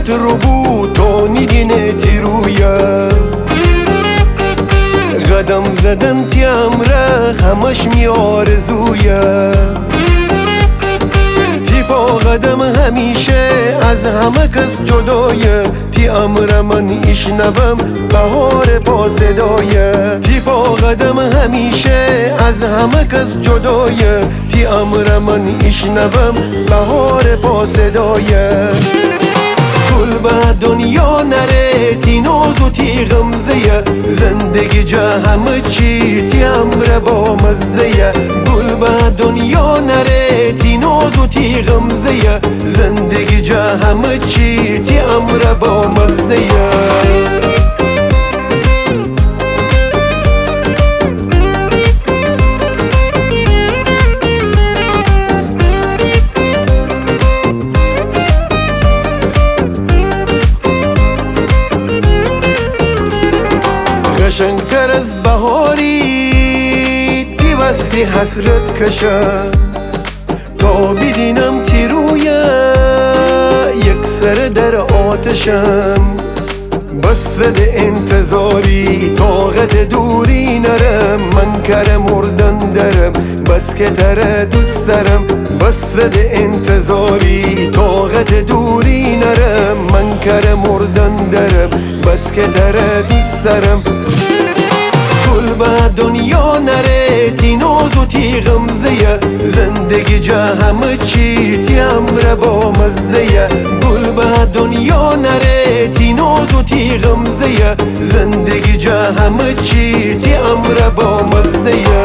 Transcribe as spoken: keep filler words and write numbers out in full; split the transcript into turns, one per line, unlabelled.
وقت رو بود تو نیدینه تیرویه قدم زدن تیمره همش می آرزویه تی پا قدم همیشه از همه کس جدایه تی امر من ایشنوم بهار با صدایه تی پا قدم همیشه از همه کس جدایه تی امر من ایشنوم بهار با صدایه گل به دنیا نره تی ناز و تی غمزه زندگی جا همه چی تی امر با مزه گل به دنیا نره تی ناز و تی غمزه زندگی جا همه چی تی امر با مزه قشنگتر از بهاری تی وستی حسرت کشه تا بیدینم تی رویه یک سر در آتشم بس ده انتظاری طاقت دوری نرم من کر مردن درم بس که تره دوست دارم بس ده انتظاری طاقت دوری نرم من کر مردن درم بس که تره دوست دارم گل به دنیا نره تی ناز و تی غمزه زندگی جا همه چی تی امر با مزه گل به دنیا نره تی ناز و تی غمزه زندگی جا همه چی تی امر با مزه